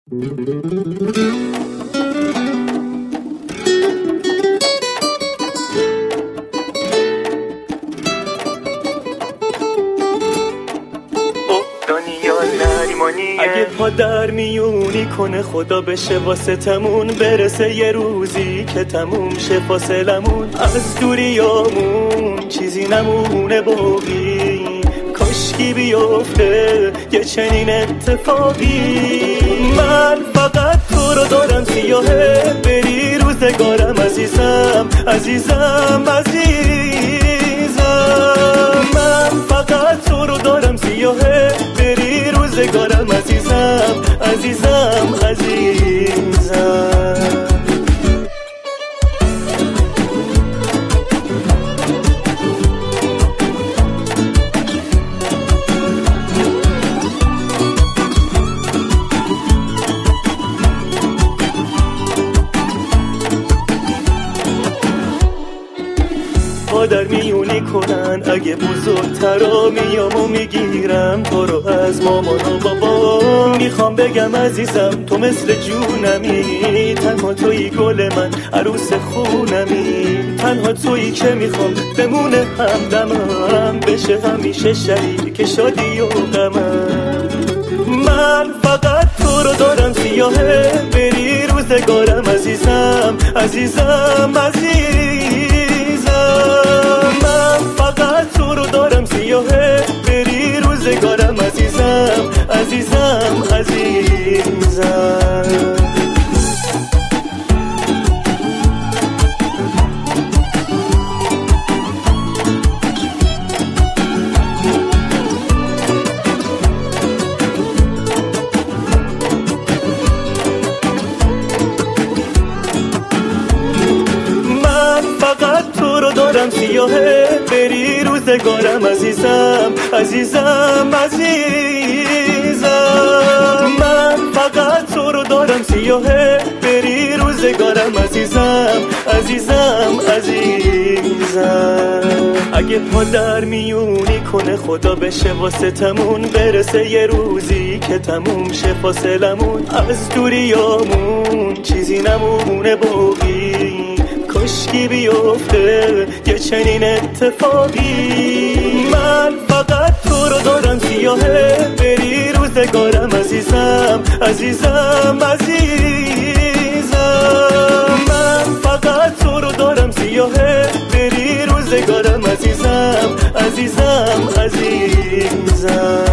اگه پا در میونی کنه خدا بشه واسطمون، برسه یه روزی که تموم شه فاصلمون، از دوریامون چیزی نمونه باقی، کاشکی بیفته یه چنین اتفاقی. من فقط تو رو دارم سیاهه، بری روزگارم عزیزم عزیزم عزیزم. من فقط تو رو دارم سیاهه، بری روزگارم عزیزم عزیزم عزیزم. در میونی کنن اگه بزرگترا میام و میگیرم تو رو از مامان و بابا. میخوام بگم عزیزم تو مثل جونمی، تنها تویی گل من عروس خونمی، تنها تویی که میخوام بمونه همدمم، بشه همیشه شریک شادی و غمم. من فقط تو رو دارم سیاهه، بری روزگارم عزیزم عزیزم عزیزم. من فقط تو رو دارم سیاهه، بری روزگارم عزیزم عزیزم عزیزم. دارم سیاهه، بری روزگارم عزیزم عزیزم عزیزم. من فقط تو رو دارم سیاهه، بری روزگارم عزیزم عزیزم عزیزم. اگه پا در میونی کنه خدا بشه واسطمون، برسه یه روزی که تموم شه فاصلمون، از دوریامون چیزی نمونه باقی، کاشکی بیفته یه چنین اتفاقی. من فقط تو رو دارم سیاهه، بری روزگارم عزیزم عزیزم عزیزم. من فقط تو رو دارم سیاهه، بری روزگارم عزیزم عزیزم عزیزم.